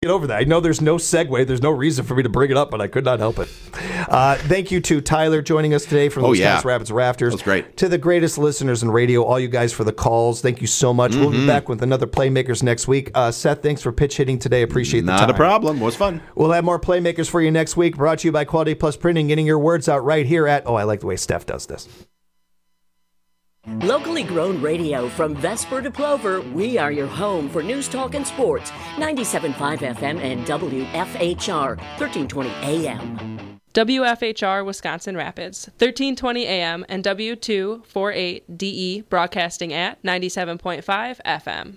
get over that. I know there's no segue. There's no reason for me to bring it up, but I could not help it. Thank you to Tyler joining us today from the Wisconsin Rapids Rafters. That was great. To the greatest listeners in radio, all you guys for the calls. Thank you so much. We'll be back with another Playmakers next week. Seth, thanks for pitch hitting today. Appreciate the time. Not a problem. It was fun. We'll have more Playmakers for you next week. Brought to you by Quality Plus Printing, getting your words out right here at, I like the way Steph does this. Locally grown radio from Vesper to Plover, we are your home for news, talk, and sports. 97.5 FM and WFHR, 1320 AM. WFHR Wisconsin Rapids, 1320 AM and W248DE, broadcasting at 97.5 FM.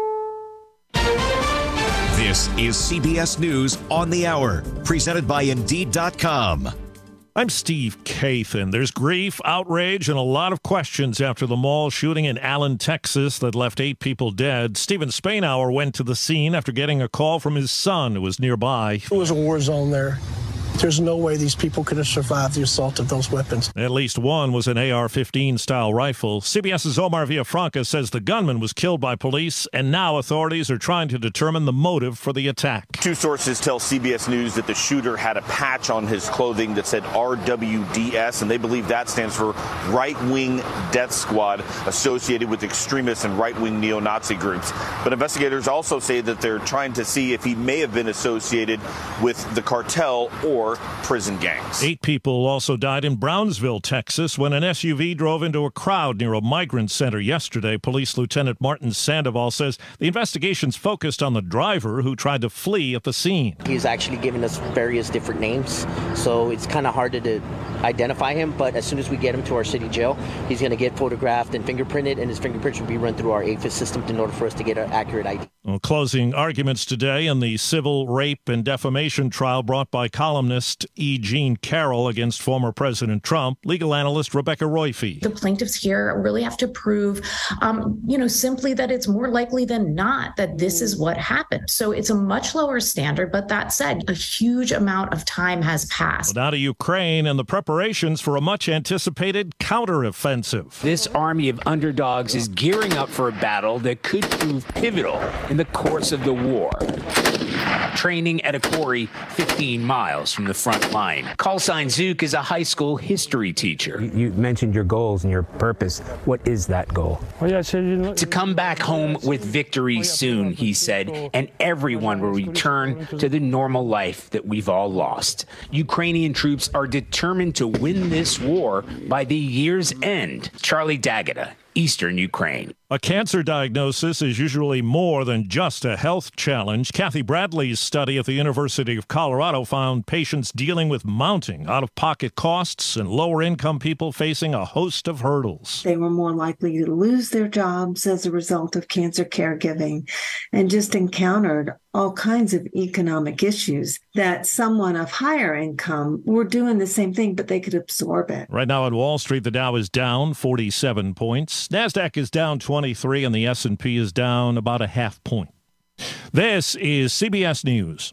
This is CBS News on the Hour, presented by Indeed.com. I'm Steve Kathan. There's grief, outrage, and a lot of questions after the mall shooting in Allen, Texas that left 8 people dead. Stephen Spainhour went to the scene after getting a call from his son who was nearby. It was a war zone there. There's no way these people could have survived the assault of those weapons. At least one was an AR-15 style rifle. CBS's Omar Villafranca says the gunman was killed by police, and now authorities are trying to determine the motive for the attack. 2 sources tell CBS News that the shooter had a patch on his clothing that said RWDS, and they believe that stands for Right-Wing Death Squad, associated with extremist and right-wing neo-Nazi groups. But investigators also say that they're trying to see if he may have been associated with the cartel or prison gangs. 8 people also died in Brownsville, Texas, when an SUV drove into a crowd near a migrant center yesterday. Police Lieutenant Martin Sandoval says the investigation's focused on the driver who tried to flee at the scene. He's actually given us various different names, so it's kind of hard to identify him, but as soon as we get him to our city jail, he's going to get photographed and fingerprinted, and his fingerprints will be run through our AFIS system in order for us to get an accurate ID. Well, closing arguments today in the civil rape and defamation trial brought by columnist E. Jean Carroll against former President Trump. Legal analyst Rebecca Royfee. The plaintiffs here really have to prove, simply that it's more likely than not that this is what happened. So it's a much lower standard, but that said, a huge amount of time has passed. Well, now to Ukraine and the preparations for a much-anticipated counteroffensive. This army of underdogs is gearing up for a battle that could prove pivotal in the course of the war. Training at a quarry 15 miles from the front line. Callsign Zook is a high school history teacher. You mentioned your goals and your purpose. What is that goal? To come back home with victory soon, he said, and everyone will return to the normal life that we've all lost. Ukrainian troops are determined to win this war by the year's end. Charlie D'Agata, Eastern Ukraine. A cancer diagnosis is usually more than just a health challenge. Kathy Bradley's study at the University of Colorado found patients dealing with mounting out-of-pocket costs and lower-income people facing a host of hurdles. They were more likely to lose their jobs as a result of cancer caregiving and just encountered all kinds of economic issues that someone of higher income were doing the same thing, but they could absorb it. Right now at Wall Street, the Dow is down 47 points. NASDAQ is down 23, and the S&P is down about a half point. This is CBS News.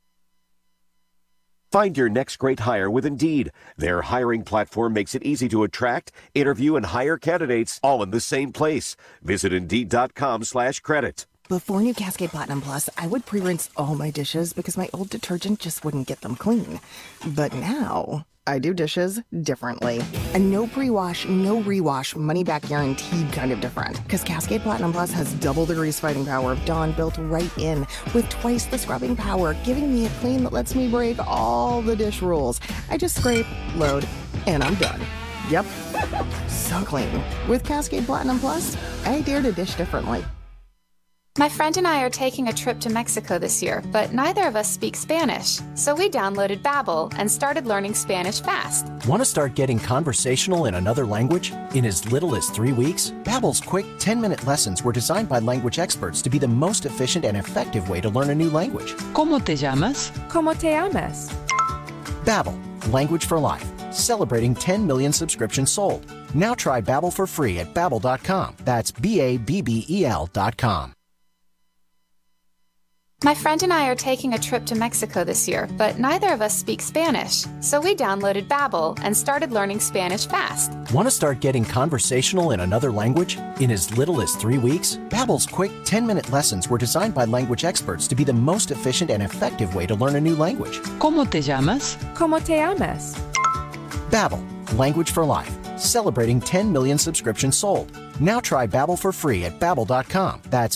Find your next great hire with Indeed. Their hiring platform makes it easy to attract, interview, and hire candidates all in the same place. Visit Indeed.com/credit. Before new Cascade Platinum Plus, I would pre-rinse all my dishes because my old detergent just wouldn't get them clean. But now, I do dishes differently. A no pre-wash, no rewash, money-back guaranteed kind of different. Because Cascade Platinum Plus has double the grease-fighting power of Dawn built right in, with twice the scrubbing power, giving me a clean that lets me break all the dish rules. I just scrape, load, and I'm done. Yep, so clean. With Cascade Platinum Plus, I dare to dish differently. My friend and I are taking a trip to Mexico this year, but neither of us speak Spanish. So we downloaded Babbel and started learning Spanish fast. Want to start getting conversational in another language? In as little as 3 weeks? Babbel's quick 10-minute lessons were designed by language experts to be the most efficient and effective way to learn a new language. ¿Cómo te llamas? ¿Cómo te llamas? Babbel, language for life. Celebrating 10 million subscriptions sold. Now try Babbel for free at Babbel.com. That's BABBEL.com. My friend and I are taking a trip to Mexico this year, but neither of us speak Spanish. So we downloaded Babbel and started learning Spanish fast. Want to start getting conversational in another language? In as little as 3 weeks, Babbel's quick 10-minute lessons were designed by language experts to be the most efficient and effective way to learn a new language. ¿Cómo te llamas? ¿Cómo te llamas? Babbel, language for life. Celebrating 10 million subscriptions sold. Now try Babbel for free at Babbel.com. That's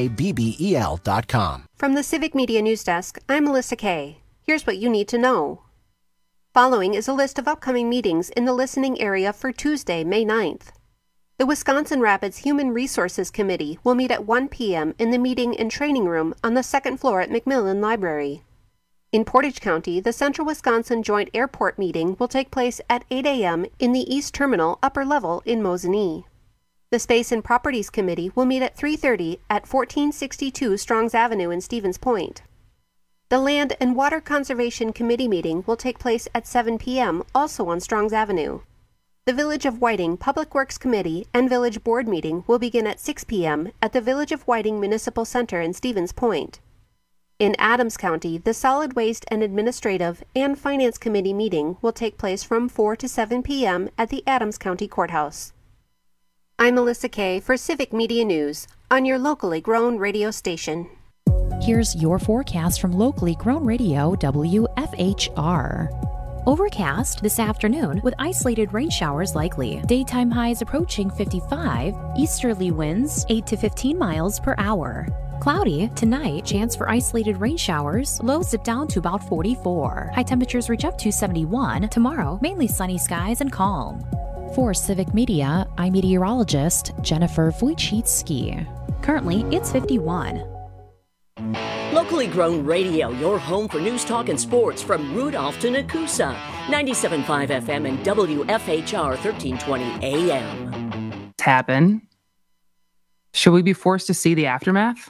BABBEL.com. From the Civic Media News Desk, I'm Melissa Kay. Here's what you need to know. Following is a list of upcoming meetings in the listening area for Tuesday, May 9th. The Wisconsin Rapids Human Resources Committee will meet at 1 p.m. in the meeting and training room on the second floor at McMillan Library. In Portage County, the Central Wisconsin Joint Airport meeting will take place at 8 a.m. in the East Terminal upper level in Mosinee. The Space and Properties Committee will meet at 3:30 at 1462 Strongs Avenue in Stevens Point. The Land and Water Conservation Committee meeting will take place at 7 p.m., also on Strongs Avenue. The Village of Whiting Public Works Committee and Village Board meeting will begin at 6 p.m. at the Village of Whiting Municipal Center in Stevens Point. In Adams County, the Solid Waste and Administrative and Finance Committee meeting will take place from 4 to 7 p.m. at the Adams County Courthouse. I'm Melissa Kay for Civic Media News on your locally grown radio station. Here's your forecast from locally grown radio WFHR. Overcast this afternoon with isolated rain showers likely. Daytime highs approaching 55. Easterly winds 8 to 15 miles per hour. Cloudy tonight, chance for isolated rain showers. Lows dip down to about 44. High temperatures reach up to 71. Tomorrow, mainly sunny skies and calm. For Civic Media, I'm meteorologist Jennifer Wojcicki. Currently, it's 51. Locally grown radio, your home for news, talk, and sports from Rudolph to Nakusa. 97.5 FM and WFHR 1320 AM. Happen. Should we be forced to see the aftermath?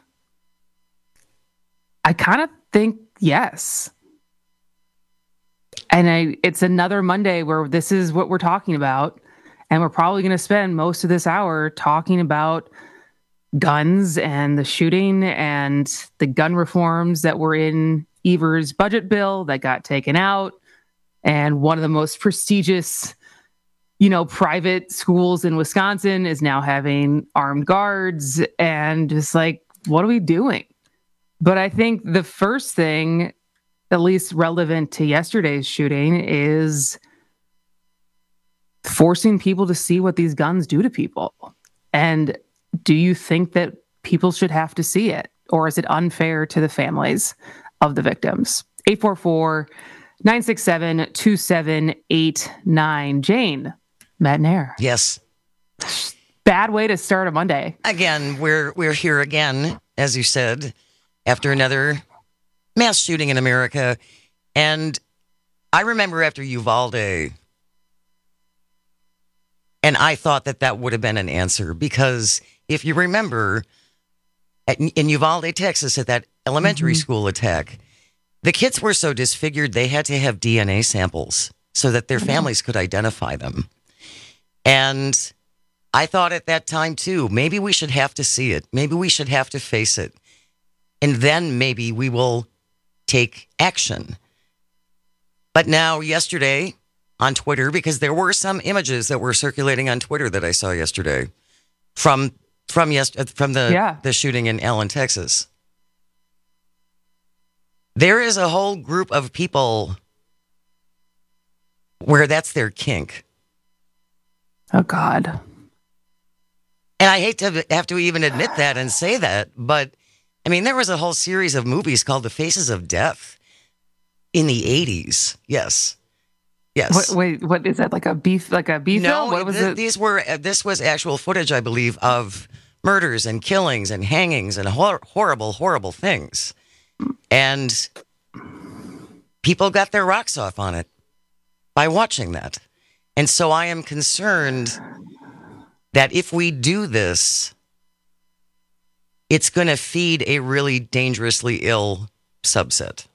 I kind of think yes. And it's another Monday where this is what we're talking about. And we're probably going to spend most of this hour talking about guns and the shooting and the gun reforms that were in Evers' budget bill that got taken out. And one of the most prestigious, private schools in Wisconsin is now having armed guards. And just like, what are we doing? But I think the first thing, at least relevant to yesterday's shooting, is forcing people to see what these guns do to people. And do you think that people should have to see it? Or is it unfair to the families of the victims? 844-967-2789. Jane, Matt Nair. Yes. Bad way to start a Monday. Again, we're here again, as you said, after another mass shooting in America. And I remember after Uvalde, and I thought that would have been an answer, because if you remember, in Uvalde, Texas, at that elementary school attack, the kids were so disfigured they had to have DNA samples so that their families could identify them. And I thought at that time, too, maybe we should have to see it. Maybe we should have to face it. And then maybe we will take action. But now, yesterday, on Twitter, because there were some images that were circulating on Twitter that I saw yesterday from the shooting in Allen, Texas. There is a whole group of people where that's their kink. Oh, God. And I hate to have to even admit that and say that, but I mean, there was a whole series of movies called The Faces of Death in the 80s. Yes. Yes. What is that? Like a beef? No, what was it? This was actual footage, I believe, of murders and killings and hangings and horrible, horrible things. And people got their rocks off on it by watching that. And so I am concerned that if we do this, it's going to feed a really dangerously ill subset.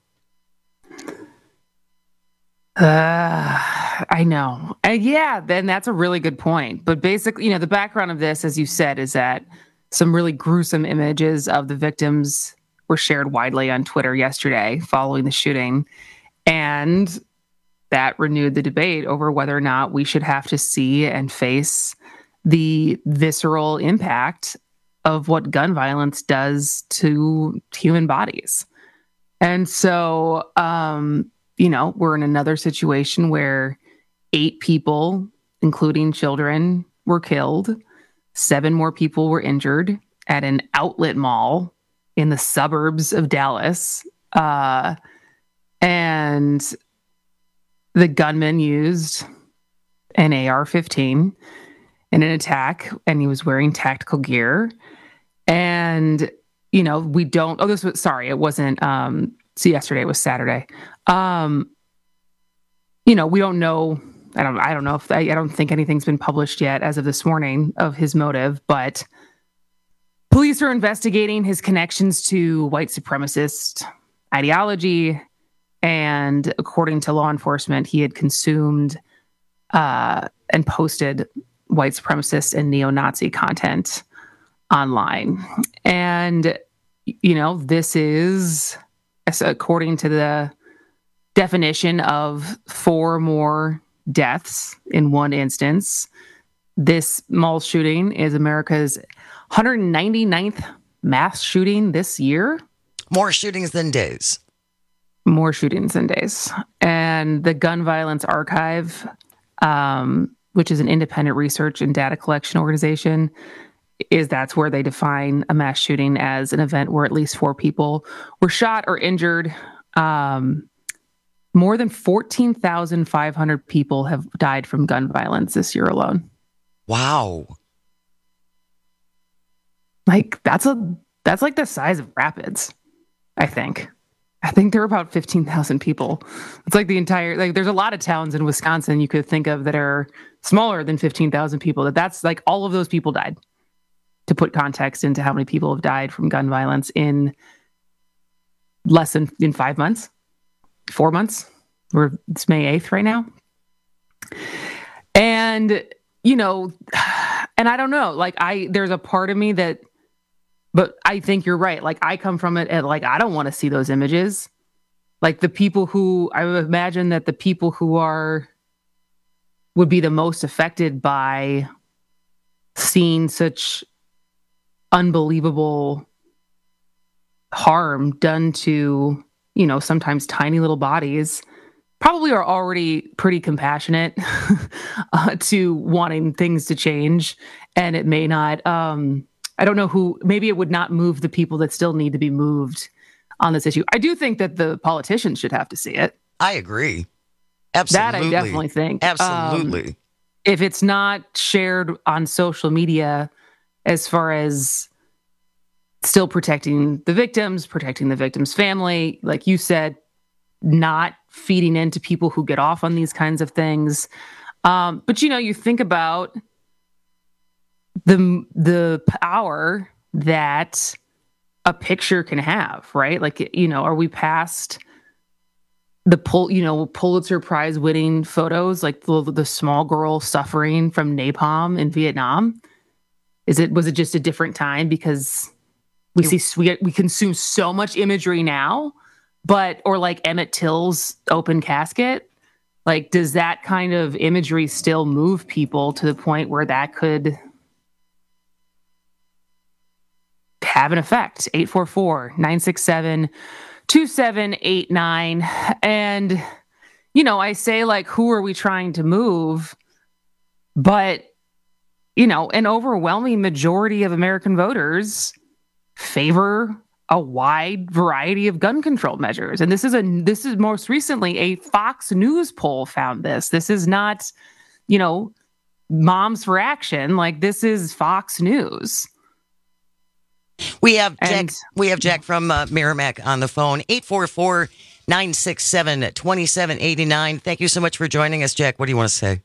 I know. Yeah, then that's a really good point. But basically, the background of this, as you said, is that some really gruesome images of the victims were shared widely on Twitter yesterday following the shooting. And that renewed the debate over whether or not we should have to see and face the visceral impact of what gun violence does to human bodies. And so, we're in another situation where 8 people, including children, were killed. 7 more people were injured at an outlet mall in the suburbs of Dallas. And the gunman used an AR-15 in an attack, and he was wearing tactical gear. And, it wasn't, yesterday was Saturday. We don't know. I don't know if I don't think anything's been published yet as of this morning of his motive, but police are investigating his connections to white supremacist ideology. And according to law enforcement, he had consumed and posted white supremacist and neo-Nazi content online. And, this is, according to the definition of 4 more deaths in one instance, this mall shooting is America's 199th mass shooting this year. More shootings than days. More shootings than days. And the Gun Violence Archive, which is an independent research and data collection organization, that's where they define a mass shooting as an event where at least 4 people were shot or injured. More than 14,500 people have died from gun violence this year alone. Wow. Like that's like the size of Rapids, I think. I think there are about 15,000 people. It's like the entire, there's a lot of towns in Wisconsin you could think of that are smaller than 15,000 people. That's like all of those people died. To put context into how many people have died from gun violence in 5 months, 4 months. It's May 8th right now. And, and I don't know, there's a part of me that, but I think you're right. I come from it and I don't want to see those images. The people who, I would imagine that the people who would be the most affected by seeing such unbelievable harm done to, sometimes tiny little bodies, probably are already pretty compassionate to wanting things to change. And it may not, I don't know maybe it would not move the people that still need to be moved on this issue. I do think that the politicians should have to see it. I agree. Absolutely. That I definitely think. Absolutely. If it's not shared on social media, as far as still protecting the victims family, like you said, not feeding into people who get off on these kinds of things. But you think about the power that a picture can have, right? Are we past the Pulitzer Prize winning photos, like the small girl suffering from napalm in Vietnam? Was it just a different time because we consume so much imagery now, or like Emmett Till's open casket? Does that kind of imagery still move people to the point where that could have an effect? 844-967-2789. And, I say who are we trying to move? But, an overwhelming majority of American voters favor a wide variety of gun control measures. And this is most recently a Fox News poll found this. This is not, Moms for Action. This is Fox News. We have Jack from Merrimack on the phone. 844-967-2789. Thank you so much for joining us, Jack. What do you want to say?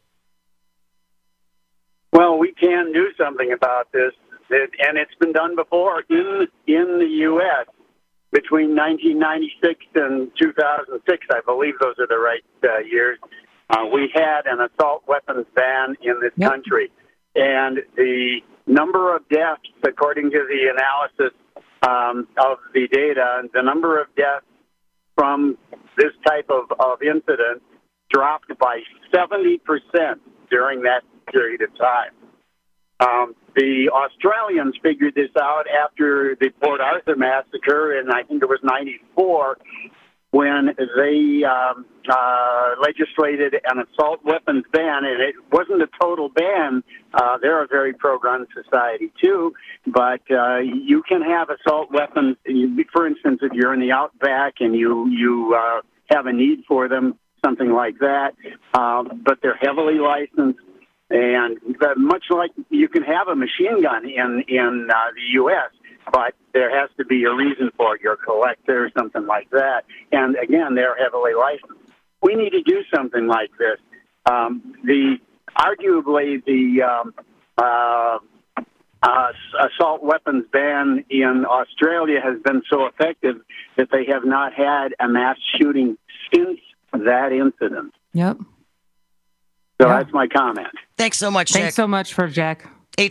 Well, we can do something about this, and it's been done before in the U.S. between 1996 and 2006. I believe those are the right years. We had an assault weapons ban in this country, and the number of deaths, according to the analysis of the data, the number of deaths from this type of incident dropped by 70% during that period of time. The Australians figured this out after the Port Arthur massacre in, I think it was 94, when they legislated an assault weapons ban, and it wasn't a total ban. They're a very pro-gun society, too, but you can have assault weapons. For instance, if you're in the outback and you have a need for them, something like that, but they're heavily licensed. And much like you can have a machine gun in the U.S., but there has to be a reason for it, your collector or something like that. And again, they're heavily licensed. We need to do something like this. Arguably the assault weapons ban in Australia has been so effective that they have not had a mass shooting since that incident. Yep. So that's my comment. Thanks so much, Jack. Thanks so much for Jack.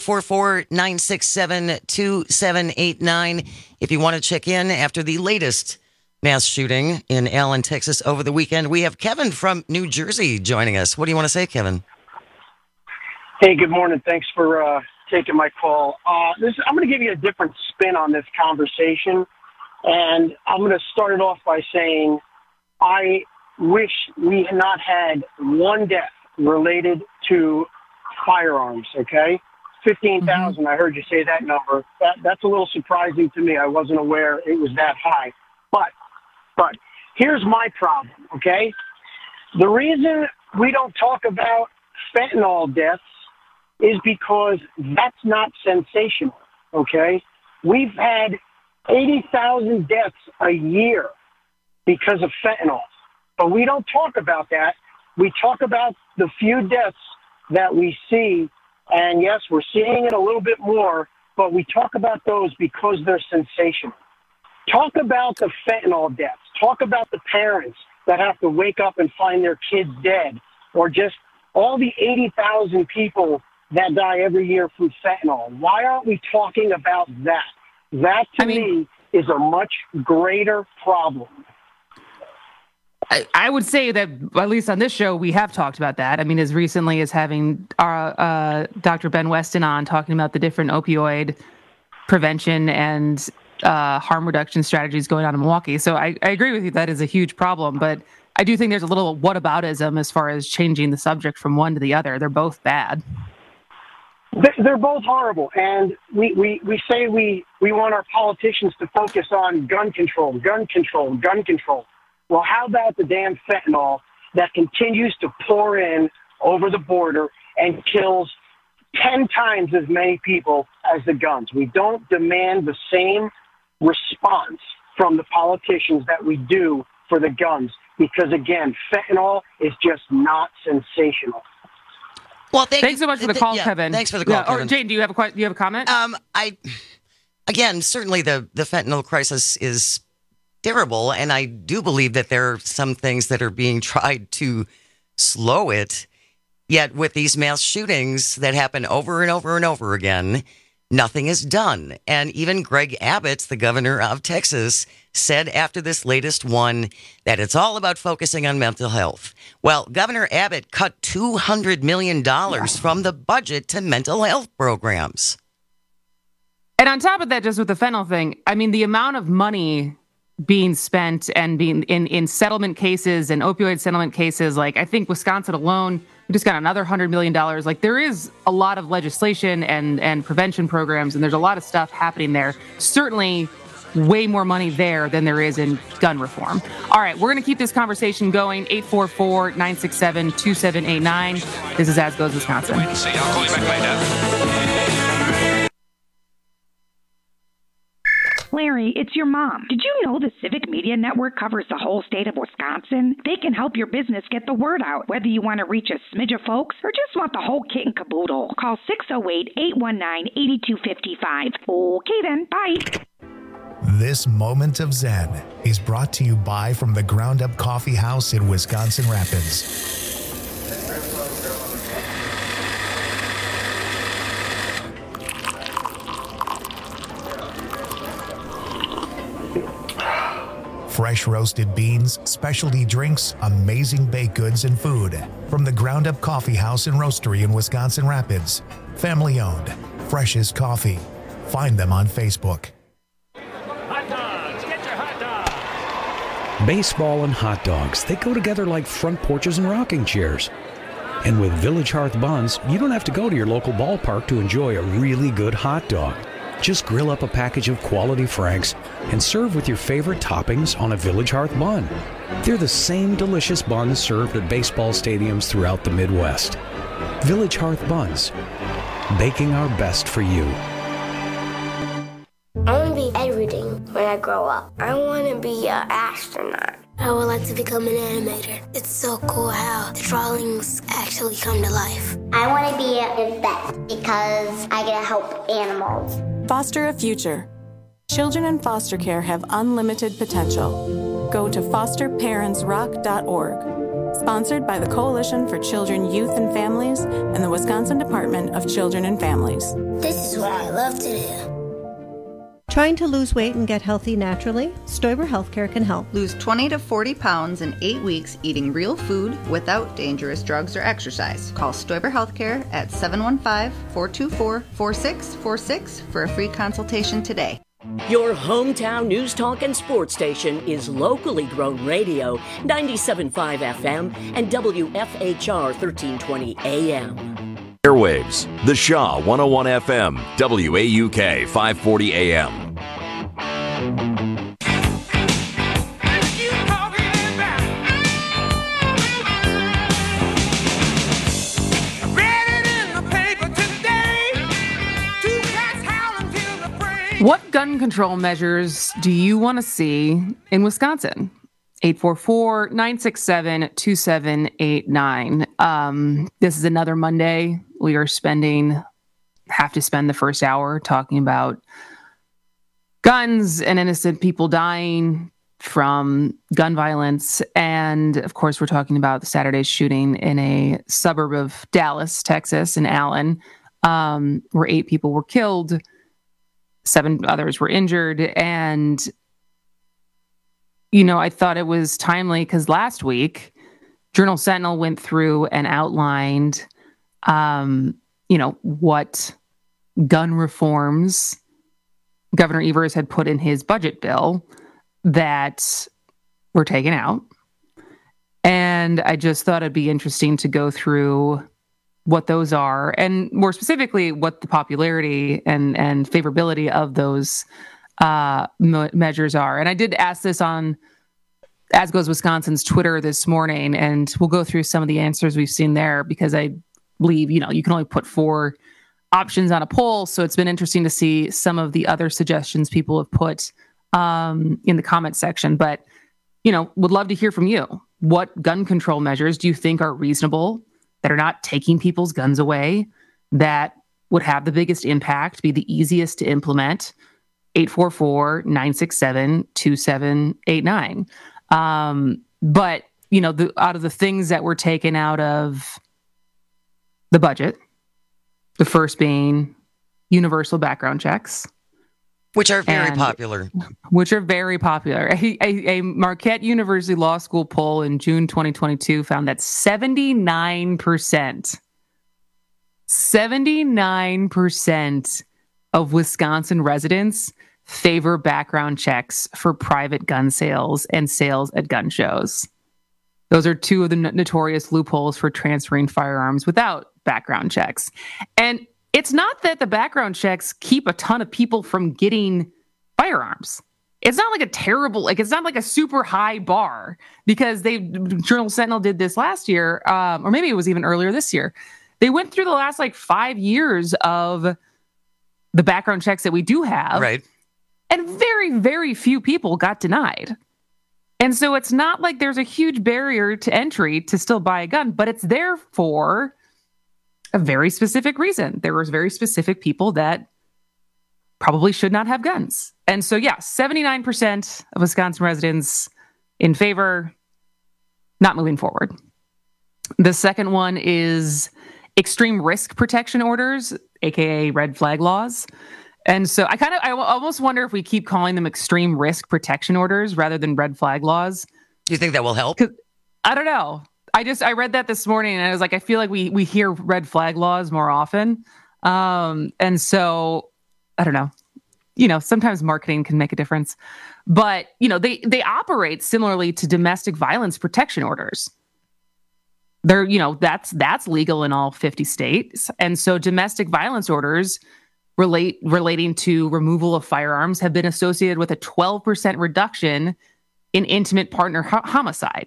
844-967-2789. If you want to check in after the latest mass shooting in Allen, Texas over the weekend, we have Kevin from New Jersey joining us. What do you want to say, Kevin? Hey, good morning. Thanks for taking my call. I'm going to give you a different spin on this conversation, and I'm going to start it off by saying I wish we had not had one death related to firearms, okay? 15,000, I heard you say that number. That's a little surprising to me. I wasn't aware it was that high. But here's my problem, okay? The reason we don't talk about fentanyl deaths is because that's not sensational, okay? We've had 80,000 deaths a year because of fentanyl. But we don't talk about that. We talk about the few deaths that we see, and yes, we're seeing it a little bit more, but we talk about those because they're sensational. Talk about the fentanyl deaths. Talk about the parents that have to wake up and find their kids dead, or just all the 80,000 people that die every year from fentanyl. Why aren't we talking about that? That, to me, is a much greater problem. I would say that, at least on this show, we have talked about that. I mean, as recently as having our Dr. Ben Weston on, talking about the different opioid prevention and harm reduction strategies going on in Milwaukee. So I agree with you. That is a huge problem. But I do think there's a little whataboutism as far as changing the subject from one to the other. They're both bad. They're both horrible. And we say we want our politicians to focus on gun control, gun control, gun control. Well, how about the damn fentanyl that continues to pour in over the border and kills 10 times as many people as the guns? We don't demand the same response from the politicians that we do for the guns because, again, fentanyl is just not sensational. Well, thanks so much for the call, Kevin. Thanks for the call, Kevin. Or Jane, do you have a comment? Certainly the fentanyl crisis is terrible, and I do believe that there are some things that are being tried to slow it. Yet with these mass shootings that happen over and over and over again, nothing is done. And even Greg Abbott, the governor of Texas, said after this latest one that it's all about focusing on mental health. Well, Governor Abbott cut $200 million from the budget to mental health programs. And on top of that, just with the fentanyl thing, I mean, the amount of money being spent and being in settlement cases and opioid settlement cases, like I think Wisconsin alone, we just got another $100 million. Like there is a lot of legislation and prevention programs, and there's a lot of stuff happening there. Certainly way more money there than there is in gun reform. All right, we're going to keep this conversation going. 844-967-2789. This is As Goes Wisconsin. I'll call you back later. Larry, it's your mom. Did you know the Civic Media Network covers the whole state of Wisconsin? They can help your business get the word out, whether you want to reach a smidge of folks or just want the whole kit and caboodle. Call 608-819-8255. Okay then, bye. This moment of Zen is brought to you by From the Ground Up Coffee House in Wisconsin Rapids. Fresh roasted beans, specialty drinks, amazing baked goods, and food. From the Ground Up Coffee House and Roastery in Wisconsin Rapids. Family owned. Fresh as coffee. Find them on Facebook. Hot dogs! Get your hot dogs! Baseball and hot dogs, they go together like front porches and rocking chairs. And with Village Hearth Buns, you don't have to go to your local ballpark to enjoy a really good hot dog. Just grill up a package of quality Franks and serve with your favorite toppings on a Village Hearth bun. They're the same delicious buns served at baseball stadiums throughout the Midwest. Village Hearth Buns, baking our best for you. I want to be everything when I grow up. I want to be an astronaut. I would like to become an animator. It's so cool how the drawings actually come to life. I want to be a vet because I get to help animals. Foster a future. Children in foster care have unlimited potential. Go to fosterparentsrock.org. Sponsored by the Coalition for Children, Youth, and Families and the Wisconsin Department of Children and Families. This is what I love to do. Trying to lose weight and get healthy naturally? Stoiber Healthcare can help. Lose 20 to 40 pounds in 8 weeks eating real food without dangerous drugs or exercise. Call Stoiber Healthcare at 715-424-4646 for a free consultation today. Your hometown news, talk, and sports station is locally grown radio, 97.5 FM and WFHR 1320 AM. Airwaves, the Shaw 101 FM, WAUK 540 AM. What gun control measures do you want to see in Wisconsin? 844-967-2789. This is another Monday. We are have to spend the first hour talking about guns and innocent people dying from gun violence. And of course, we're talking about Saturday's shooting in a suburb of Dallas, Texas, in Allen, where 8 people were killed, 7 others were injured. And, you know, I thought it was timely because last week, Journal Sentinel went through and outlined, what gun reforms Governor Evers had put in his budget bill that were taken out. And I just thought it'd be interesting to go through what those are, and more specifically, what the popularity and favorability of those measures are. And I did ask this on As Goes Wisconsin's Twitter this morning, and we'll go through some of the answers we've seen there, because I believe, you can only put 4 options on a poll. So it's been interesting to see some of the other suggestions people have put in the comment section. But, would love to hear from you. What gun control measures do you think are reasonable, that are not taking people's guns away, that would have the biggest impact, be the easiest to implement? 844-967-2789. But, out of the things that were taken out of the budget, the first being universal background checks. Which are very popular. A Marquette University Law School poll in June 2022 found that 79% of Wisconsin residents favor background checks for private gun sales and sales at gun shows. Those are 2 of the notorious loopholes for transferring firearms without background checks. And it's not that the background checks keep a ton of people from getting firearms. It's not like it's not like a super high bar, because Journal Sentinel did this last year, or maybe it was even earlier this year. They went through the last 5 years of the background checks that we do have. Right. And very, very few people got denied. And so it's not like there's a huge barrier to entry to still buy a gun, but it's there for a very specific reason. There was very specific people that probably should not have guns. And so, 79% of Wisconsin residents in favor, not moving forward. The second one is extreme risk protection orders, aka red flag laws. And so I almost wonder if we keep calling them extreme risk protection orders rather than red flag laws. Do you think that will help? I don't know. I read that this morning and I was like, I feel like we hear red flag laws more often. And so I don't know. Sometimes marketing can make a difference, but they operate similarly to domestic violence protection orders. They're, that's legal in all 50 states. And so domestic violence orders relating to removal of firearms have been associated with a 12% reduction in intimate partner homicide.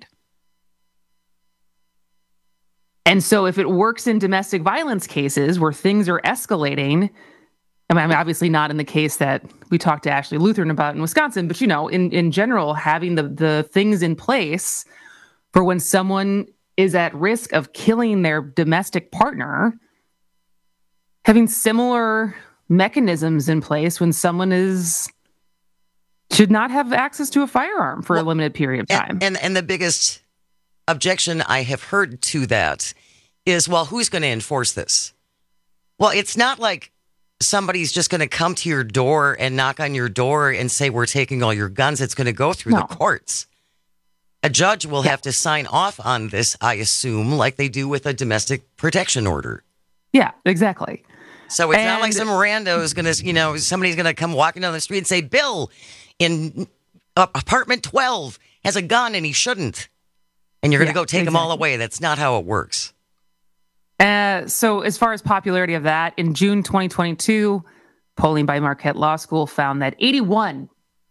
And so if it works in domestic violence cases where things are escalating, I mean, obviously not in the case that we talked to Ashley Lutheran about in Wisconsin, but, in general, having the things in place for when someone is at risk of killing their domestic partner, having similar mechanisms in place when someone should not have access to a firearm for a limited period of time. And the biggest objection I have heard to that is, well, who's going to enforce this? Well, it's not like somebody's just going to come to your door and knock on your door and say, we're taking all your guns. It's going to go through the courts. A judge will have to sign off on this, I assume, like they do with a domestic protection order. Yeah, exactly. So it's not like some rando is going to, somebody's going to come walking down the street and say, Bill in apartment 12 has a gun and he shouldn't. And you're going to go take them all away. That's not how it works. So as far as popularity of that, in June 2022, polling by Marquette Law School found that 81%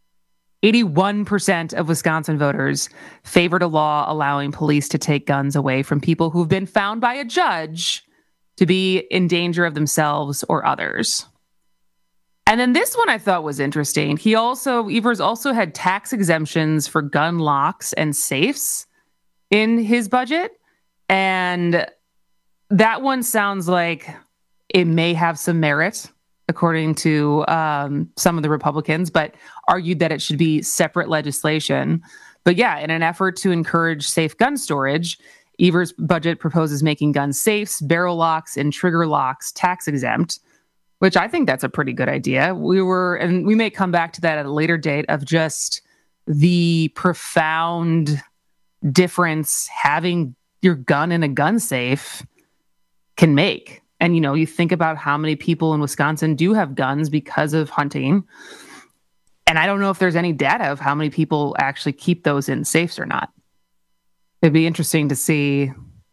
of Wisconsin voters favored a law allowing police to take guns away from people who've been found by a judge to be in danger of themselves or others. And then this one I thought was interesting. Evers also had tax exemptions for gun locks and safes in his budget. And that one sounds like it may have some merit, according to some of the Republicans, but argued that it should be separate legislation. But yeah, in an effort to encourage safe gun storage, Evers' budget proposes making gun safes, barrel locks, and trigger locks tax exempt, which I think that's a pretty good idea. And we may come back to that at a later date, of just the profound difference having your gun in a gun safe can make. And, you think about how many people in Wisconsin do have guns because of hunting. And I don't know if there's any data of how many people actually keep those in safes or not. It'd be interesting to see,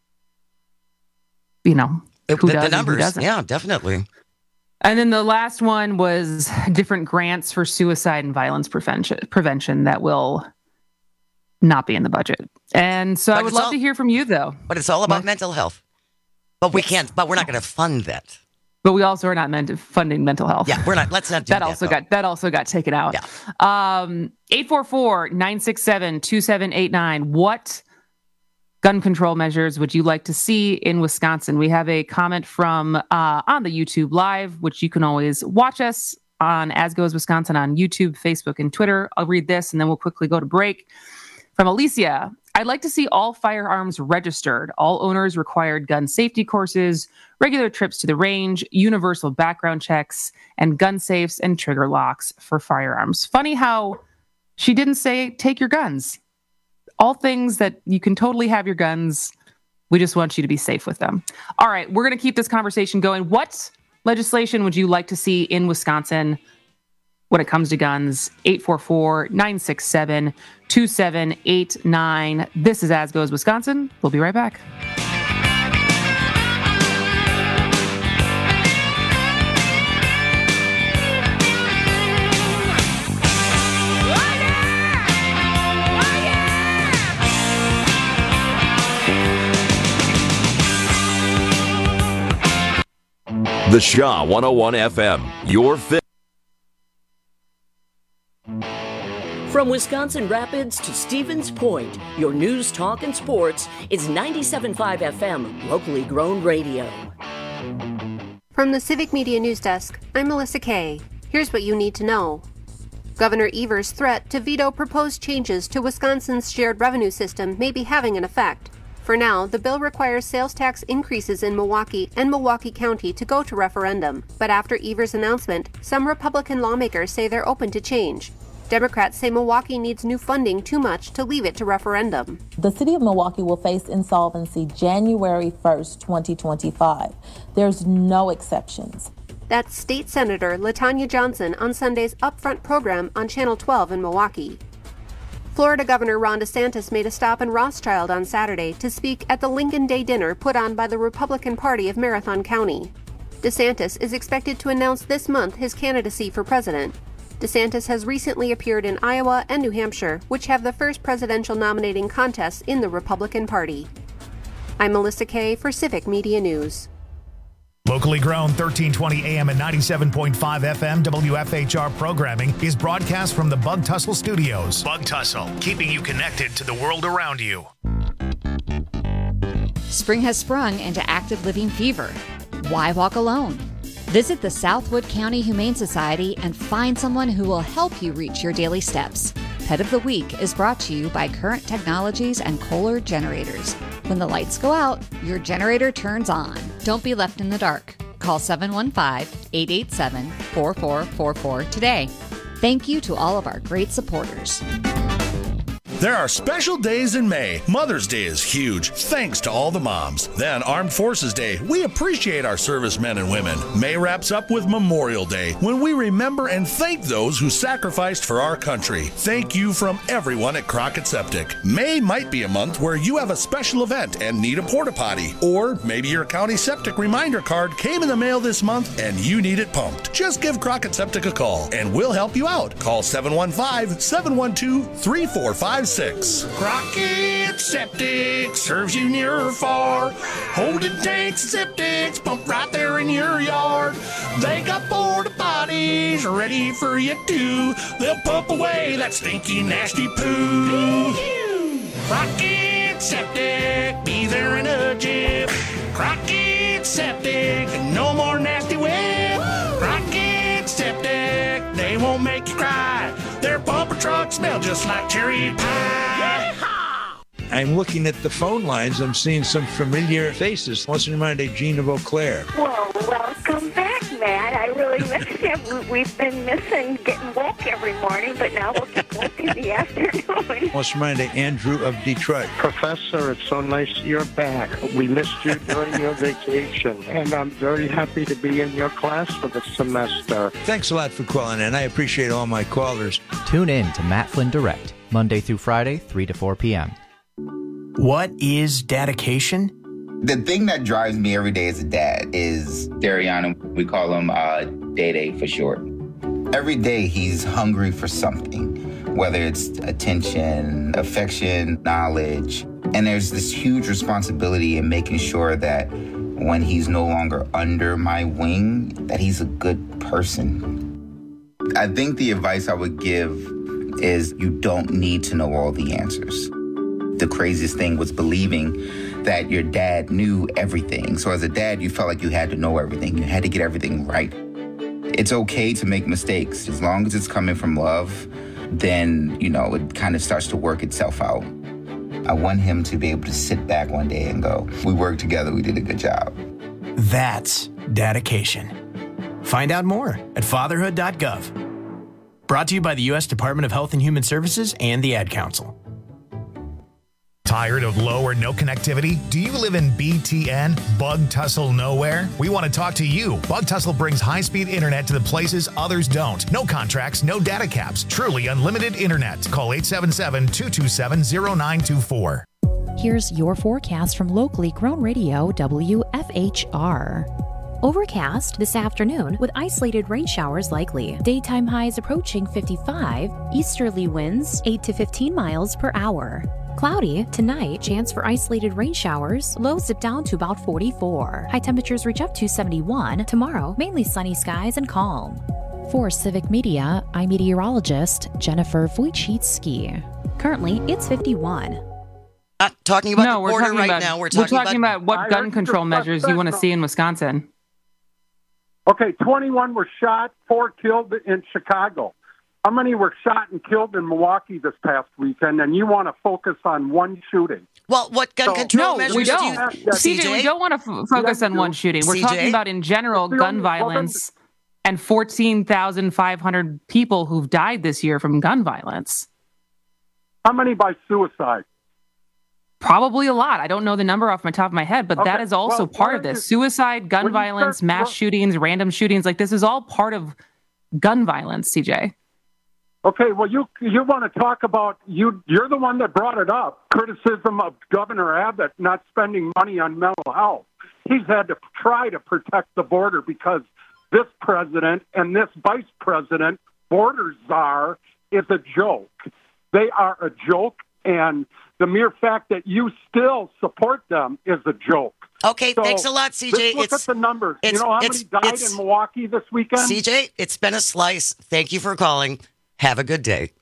who does the numbers. And who doesn't. Yeah, definitely. And then the last one was different grants for suicide and violence prevention that will not be in the budget. And so I would love to hear from you, though. But it's all about mental health. But we're not going to fund that. But we also are not funding mental health. Yeah, we're not. Let's not do that. That also got taken out. Yeah. 844-967-2789. What gun control measures would you like to see in Wisconsin? We have a comment from on the YouTube Live, which you can always watch us on As Goes Wisconsin on YouTube, Facebook, and Twitter. I'll read this and then we'll quickly go to break. From Alicia, I'd like to see all firearms registered, all owners required gun safety courses, regular trips to the range, universal background checks, and gun safes and trigger locks for firearms. Funny how she didn't say take your guns. All things that you can totally have your guns. We just want you to be safe with them. All right, we're going to keep this conversation going. What legislation would you like to see in Wisconsin when it comes to guns? 844-967-2789. This is As Goes Wisconsin. We'll be right back. The Shaw 101 FM, your fit. From Wisconsin Rapids to Stevens Point, your news, talk, and sports is 97.5 FM, locally grown radio. From the Civic Media News Desk, I'm Melissa Kay. Here's what you need to know. Governor Evers' threat to veto proposed changes to Wisconsin's shared revenue system may be having an effect. For now, the bill requires sales tax increases in Milwaukee and Milwaukee County to go to referendum. But after Evers' announcement, some Republican lawmakers say they're open to change. Democrats say Milwaukee needs new funding too much to leave it to referendum. The city of Milwaukee will face insolvency January 1st, 2025. There's no exceptions. That's State Senator LaTanya Johnson on Sunday's Upfront program on Channel 12 in Milwaukee. Florida Governor Ron DeSantis made a stop in Rothschild on Saturday to speak at the Lincoln Day dinner put on by the Republican Party of Marathon County. DeSantis is expected to announce this month his candidacy for president. DeSantis has recently appeared in Iowa and New Hampshire, which have the first presidential nominating contests in the Republican Party. I'm Melissa Kay for Civic Media News. Locally grown 1320 AM and 97.5 FM WFHR programming is broadcast from the Bug Tussle Studios. Bug Tussle, keeping you connected to the world around you. Spring has sprung into active living fever. Why walk alone? Visit the Southwood County Humane Society and find someone who will help you reach your daily steps. Pet of the Week is brought to you by Current Technologies and Kohler Generators. When the lights go out, your generator turns on. Don't be left in the dark. Call 715-887-4444 today. Thank you to all of our great supporters. There are special days in May. Mother's Day is huge, thanks to all the moms. Then Armed Forces Day. We appreciate our servicemen and women. May wraps up with Memorial Day, when we remember and thank those who sacrificed for our country. Thank you from everyone at Crockett Septic. May might be a month where you have a special event and need a porta potty. Or maybe your county septic reminder card came in the mail this month and you need it pumped. Just give Crockett Septic a call and we'll help you out. Call 715-712-3456. Crockett Septic serves you near or far. Holding tanks and septics pumped right there in your yard. They got porta potties ready for you too. They'll pump away that stinky, nasty poo. Crockett Septic, be there in a jiff. Crockett Septic, no more nasty whip. Crockett Septic, they won't make you cry. Their bumper trucks smell just like cherry pie. I'm looking at the phone lines. I'm seeing some familiar faces. What's in mind of Gene of Eau Claire? Well, welcome back, Matt. I really miss you. We've been missing getting woke every morning, but now we'll get woke in the afternoon. What's in mind of Andrew of Detroit? Professor, it's so nice you're back. We missed you during your vacation, and I'm very happy to be in your class for the semester. Thanks a lot for calling in. I appreciate all my callers. Tune in to Matt Flynn Direct, Monday through Friday, 3 to 4 p.m. What is dedication? The thing that drives me every day as a dad is Darian. We call him Day for short. Every day he's hungry for something, whether it's attention, affection, knowledge. And there's this huge responsibility in making sure that when he's no longer under my wing, that he's a good person. I think the advice I would give is you don't need to know all the answers. The craziest thing was believing that your dad knew everything. So as a dad, you felt like you had to know everything. You had to get everything right. It's okay to make mistakes. As long as it's coming from love, then, it kind of starts to work itself out. I want him to be able to sit back one day and go, we worked together, we did a good job. That's dedication. Find out more at fatherhood.gov. Brought to you by the U.S. Department of Health and Human Services and the Ad Council. Tired of low or no connectivity? Do you live in BTN, Bug Tussle Nowhere? We want to talk to you. Bug Tussle brings high-speed internet to the places others don't. No contracts, no data caps. Truly unlimited internet. Call 877-227-0924. Here's your forecast from locally grown radio WFHR. Overcast this afternoon with isolated rain showers likely. Daytime highs approaching 55. Easterly winds 8 to 15 miles per hour. Cloudy tonight, chance for isolated rain showers. Lows dip down to about 44. High temperatures reach up to 71. Tomorrow, mainly sunny skies and calm. For Civic Media, I'm meteorologist Jennifer Wojcicki. Currently, it's 51. Talking about the border right now. We're talking about what gun control measures you want to see in Wisconsin. Okay, 21 were shot, 4 killed in Chicago. How many were shot and killed in Milwaukee this past weekend, and you want to focus on one shooting? Well, what gun control measures we do don't. you... CJ, we don't want to focus on one shooting. We're talking about, in general, gun violence and 14,500 people who've died this year from gun violence. How many by suicide? Probably a lot. I don't know the number off my top of my head, but that is also part of this. Suicide, gun violence, mass shootings, random shootings. Like, this is all part of gun violence, CJ. Okay, well, you want to talk about, you're the one that brought it up, criticism of Governor Abbott not spending money on mental health. He's had to try to protect the border because this president and this vice president, border czar, is a joke. They are a joke, and the mere fact that you still support them is a joke. Okay, thanks a lot, CJ. Look at the numbers. You know how many died in Milwaukee this weekend? CJ, it's been a slice. Thank you for calling. Have a good day.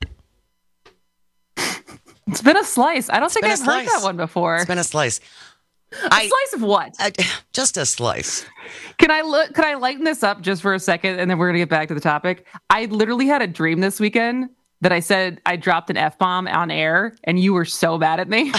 It's been a slice. I don't think I've heard that one before. It's been a slice. A slice of what? Just a slice. Can I lighten this up just for a second, and then we're going to get back to the topic? I literally had a dream this weekend that I said I dropped an F-bomb on air, and you were so mad at me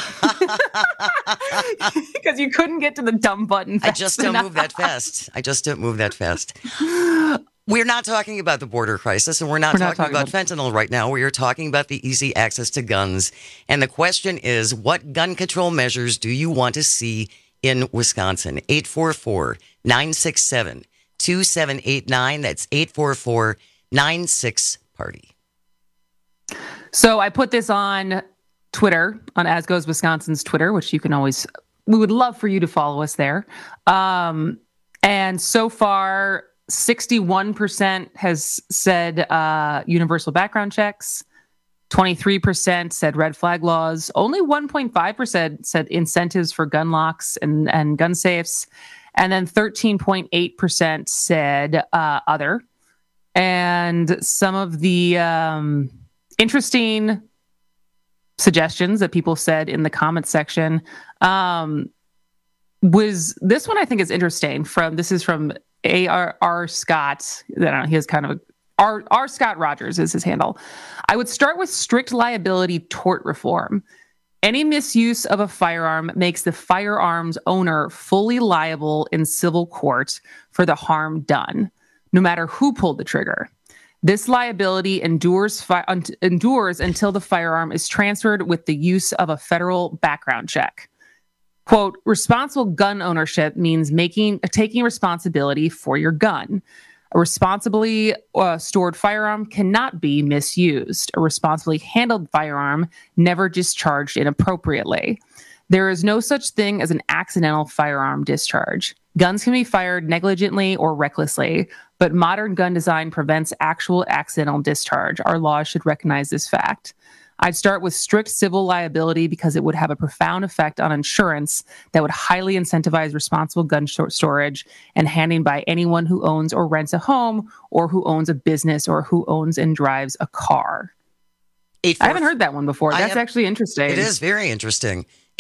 because you couldn't get to the dumb button fast I just don't move that fast. We're not talking about the border crisis, and we're not talking about fentanyl right now. We are talking about the easy access to guns. And the question is, what gun control measures do you want to see in Wisconsin? 844-967-2789. That's 844-96-PARTY. So I put this on Twitter, on As Goes Wisconsin's Twitter, which you can always, we would love for you to follow us there. And so far, 61% has said universal background checks. 23% said red flag laws. Only 1.5% said incentives for gun locks and gun safes. And then 13.8% said other. And some of the interesting suggestions that people said in the comments section was this one. I think is interesting. This is from A.R. Scott. I don't know, he has kind of R. Scott Rogers is his handle. I would start with strict liability tort reform. Any misuse of a firearm makes the firearm's owner fully liable in civil court for the harm done, no matter who pulled the trigger. This liability endures until the firearm is transferred with the use of a federal background check. Quote, responsible gun ownership means taking responsibility for your gun. A responsibly stored firearm cannot be misused. A responsibly handled firearm never discharged inappropriately. There is no such thing as an accidental firearm discharge. Guns can be fired negligently or recklessly, but modern gun design prevents actual accidental discharge. Our laws should recognize this fact. I'd start with strict civil liability because it would have a profound effect on insurance that would highly incentivize responsible gun storage and handling by anyone who owns or rents a home or who owns a business or who owns and drives a car. I haven't heard that one before. That's actually interesting. It is very interesting.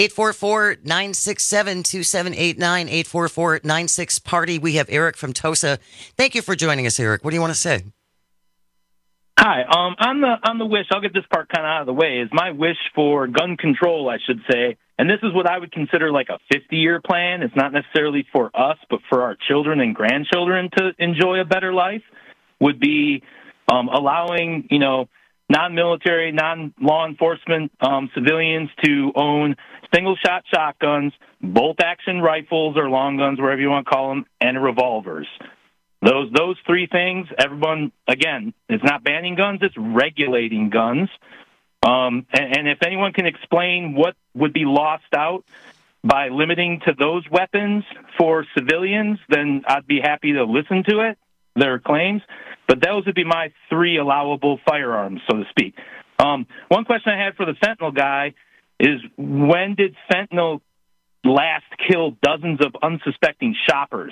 844-967-2789, 844-96-PARTY. We have Eric from Tosa. Thank you for joining us, Eric. What do you want to say? Hi. On the wish, I'll get this part kind of out of the way, is my wish for gun control, I should say, and this is what I would consider like a 50-year plan. It's not necessarily for us, but for our children and grandchildren to enjoy a better life, would be allowing, non-military, non-law enforcement civilians to own single-shot shotguns, bolt-action rifles or long guns, whatever you want to call them, and revolvers. Those three things, everyone, again, it's not banning guns, it's regulating guns. And if anyone can explain what would be lost out by limiting to those weapons for civilians, then I'd be happy to listen to it, their claims. But those would be my three allowable firearms, so to speak. One question I had for the fentanyl guy is, when did fentanyl last kill dozens of unsuspecting shoppers?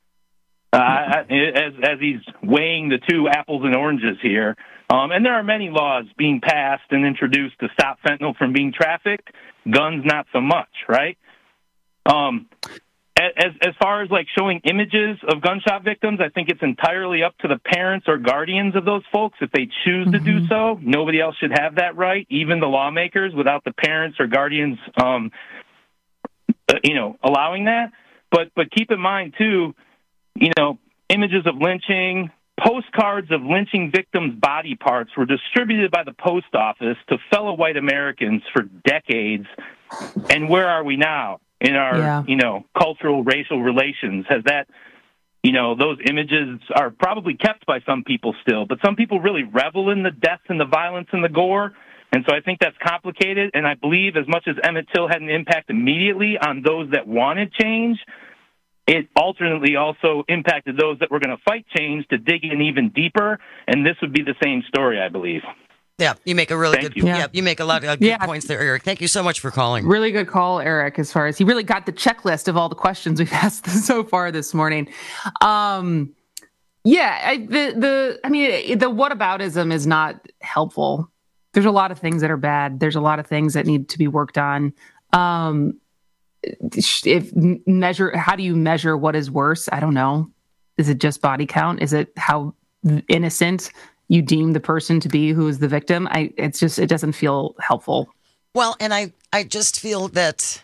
As he's weighing the two apples and oranges here. And there are many laws being passed and introduced to stop fentanyl from being trafficked. Guns, not so much, right? And as far as like showing images of gunshot victims, I think it's entirely up to the parents or guardians of those folks if they choose to do so. Nobody else should have that right, even the lawmakers, without the parents or guardians, allowing that. But keep in mind too, images of lynching, postcards of lynching victims' body parts were distributed by the post office to fellow white Americans for decades. And where are we now in our, cultural, racial relations? Has that, those images are probably kept by some people still, but some people really revel in the death and the violence and the gore. And so I think that's complicated. And I believe as much as Emmett Till had an impact immediately on those that wanted change, it alternately also impacted those that were going to fight change to dig in even deeper. And this would be the same story, I believe. Yeah, you make a really good point. Yeah, you make a lot of good points there, Eric. Thank you so much for calling. Really good call, Eric, as far as he really got the checklist of all the questions we've asked so far this morning. The whataboutism is not helpful. There's a lot of things that are bad. There's a lot of things that need to be worked on. How do you measure what is worse? I don't know. Is it just body count? Is it how innocent you deem the person to be who is the victim? It doesn't feel helpful. Well, and I just feel that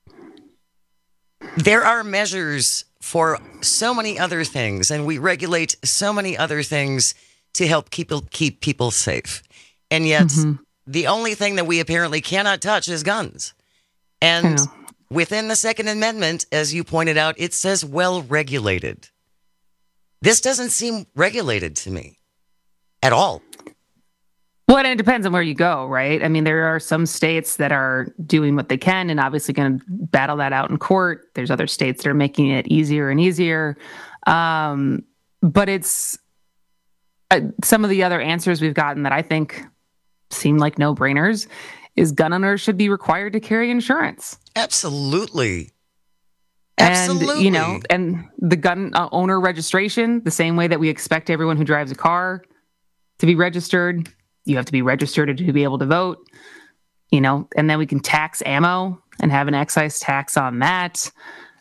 there are measures for so many other things, and we regulate so many other things to help keep people safe. And yet the only thing that we apparently cannot touch is guns. And within the Second Amendment, as you pointed out, it says well regulated. This doesn't seem regulated to me at all. Well, and it depends on where you go, right? I mean, there are some states that are doing what they can and obviously going to battle that out in court. There's other states that are making it easier and easier. But it's some of the other answers we've gotten that I think seem like no-brainers is gun owners should be required to carry insurance. Absolutely. And, and the gun owner registration, the same way that we expect everyone who drives a car to be registered, you have to be registered to be able to vote, and then we can tax ammo and have an excise tax on that.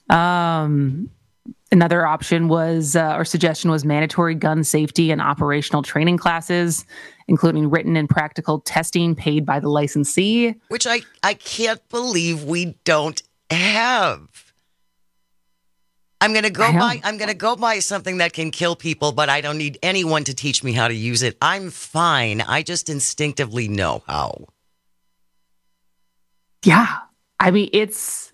Another option was, or suggestion was mandatory gun safety and operational training classes, including written and practical testing paid by the licensee. Which I can't believe we don't have. I'm going to go buy something that can kill people, but I don't need anyone to teach me how to use it. I'm fine. I just instinctively know how. Yeah. I mean, it's